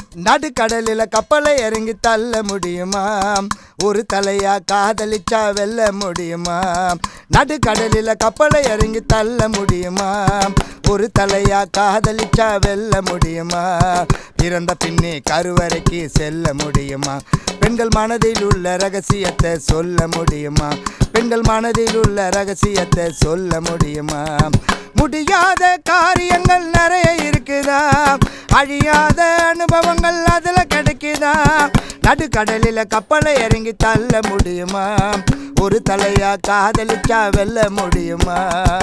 நடுக்கடலில கப்பலை இறங்கி தள்ள முடியுமா? ஒரு தலையா காதலிச்சா வெல்ல முடியுமா? நடுக்கடலில கப்பலை இறங்கி தள்ள முடியுமா? ஒரு தலையா காதலிச்சா வெல்ல முடியுமா? பிறந்த பின்னே கருவறைக்கு செல்ல முடியுமா? பெண்கள் மனதில் உள்ள ரகசியத்தை சொல்ல முடியுமா? பெண்கள் மனதில் உள்ள ரகசியத்தை சொல்ல முடியுமா? முடியாத காரியங்கள் நிறைய இருக்குதா, அழியாத அனுபவங்கள் அதுல கிடைக்குதா? நடுக்கடலில கப்பலை இறங்கி தள்ள முடியுமா? ஒரு தலையா காதலிச்சா வெல்ல முடியுமா?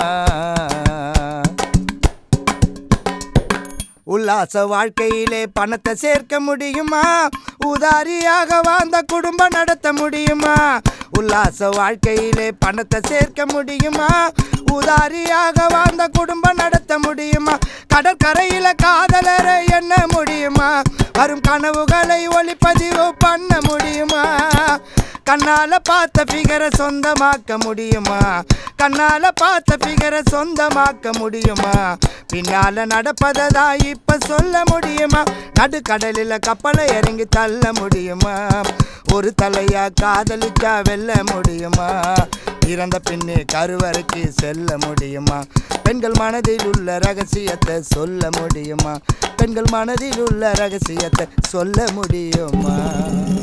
உல்லாச வாழ்க்கையிலே பணத்தை சேர்க்க முடியுமா? உதாரியாக வாழ்ந்த குடும்பம் நடத்த முடியுமா? உல்லாச வாழ்க்கையிலே பணத்தை சேர்க்க முடியுமா? உதாரியாக வாழ்ந்த குடும்பம் நடத்த முடியுமா? கடற்கரையில காதலரை எண்ண முடியுமா? வரும் கனவுகளை ஒளிப்பதிவு பண்ண முடியுமா? கண்ணால பார்த்த பிகரை சொந்தமாக்க முடியுமா? கண்ணால பார்த்த பிகரை சொந்தமாக்க முடியுமா? பின்னால நடப்பதா இப்ப சொல்ல முடியுமா? நடுக்கடலில கப்பலை இறங்கி தள்ள முடியுமா? ஒரு தலையா காதலிச்சா வெல்ல முடியுமா? இறந்த பின்னே கருவறைக்கு செல்ல முடியுமா? பெண்கள் மனதில் உள்ள ரகசியத்தை சொல்ல முடியுமா? பெண்கள் மனதில் உள்ள ரகசியத்தை சொல்ல முடியுமா?